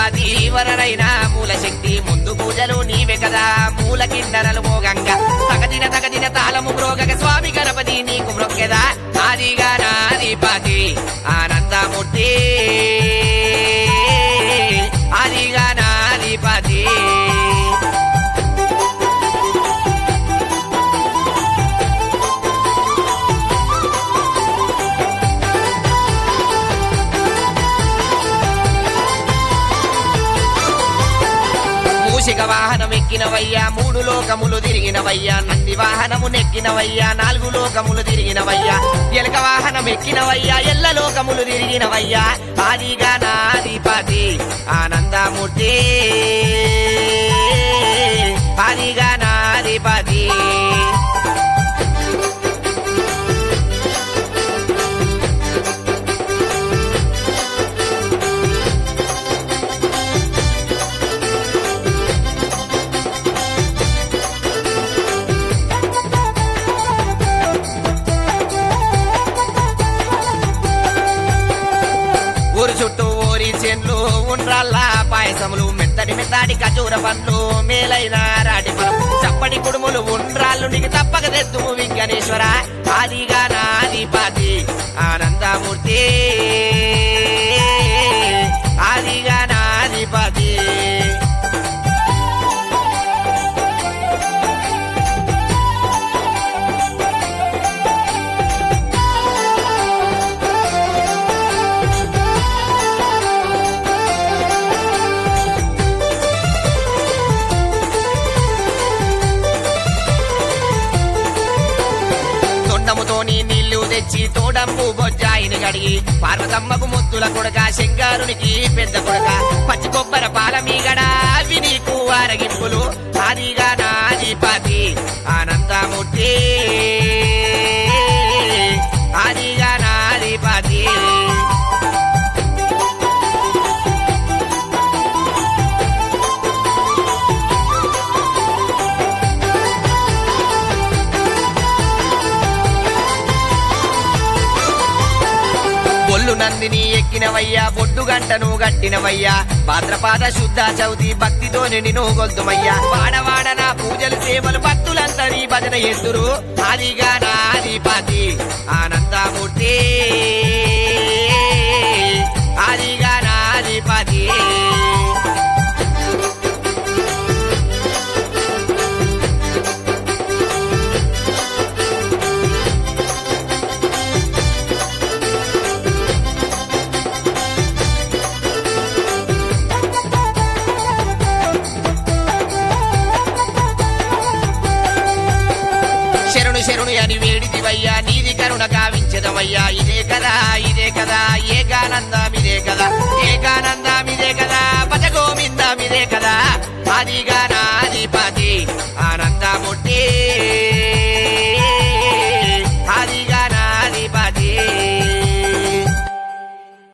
ఆదిపాతి వరరైన మూల శక్తి ముందు పూజలు నీవే కదా మూల కిందరలు మోగంగా తగదిన తాళము మ్రోగక స్వామి గణపతి నీకు మ్రొక్కెదా ఆదిగా నాదిపాతి ఆనందమూర్తి ఆదిగా నాదిపాతి మూషిక వాహనం ఎక్కినవయ్యా మూడు లోకములు తిరిగినవయ్యా నంది వాహనము నెక్కినవయ్యా నాలుగు లోకములు తిరిగినవయ్యా ఎలక వాహనం ఎక్కినవయ్యా ఎల్ల లోకములు తిరిగినవయ్యా ఆదిగా నాదిపాతి ఆనందమూర్తి ఆదిగా నాదిపాతి ఊరు చుట్టూ ఊరి చెన్లు ఉండ్రాళ్ళ పాయసములు మెత్తడి ఖజూర పండ్లు మేలైన రాటి ఫలం చప్పటి కుడుములు ఉండ్రాళ్ళు నీకు తప్పక తెద్దుము విఘ్నేశ్వర ఆదిగా నాదిపాతి ఆనందమూర్తి ఆదిగా నాదిపాతి తోని నీళ్లు తెచ్చి తోడంబు బొజ్జాయిని గడిగి పార్వతమ్మకు ముద్దుల కొడక శంకరునికి పెద్ద కొడక పచ్చి కొబ్బర పాల మీగడ అవి నీకు ఆరగింపులు ఆదిగా నాదిపాతి ఆనందమూర్తి ఆదిగా నాదిపాతి నందిని ఎక్కినవయ్యా బొడ్డు గంటను గట్టినవయ్యా భాద్రపాద శుద్ధ చవితి భక్తితో నిన్ను గొల్తుమయ్యా వాడవాడ నా పూజలు సేవలు భక్తులందరి భజన ఎత్తురు ఆదిగా నాదిపాతి ఆనందమూర్తి ఆదిగా నాదిపాతి శరణు అని వేడిదివయ్యా నీది కరుణ కావించదవయ్యా ఇదే కదా ఏకానందమిదే కదా భజ గోవిందమిదే కదా ఆదిగా